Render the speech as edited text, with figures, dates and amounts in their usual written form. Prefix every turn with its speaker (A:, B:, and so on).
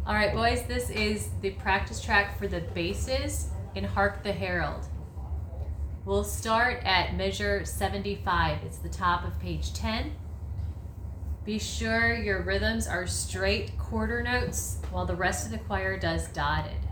A: All right, boys, this is the practice track for the basses in Hark the Herald. We'll start at measure 75. It's the top of page 10. Be sure your rhythms are straight quarter notes while the rest of the choir does dotted.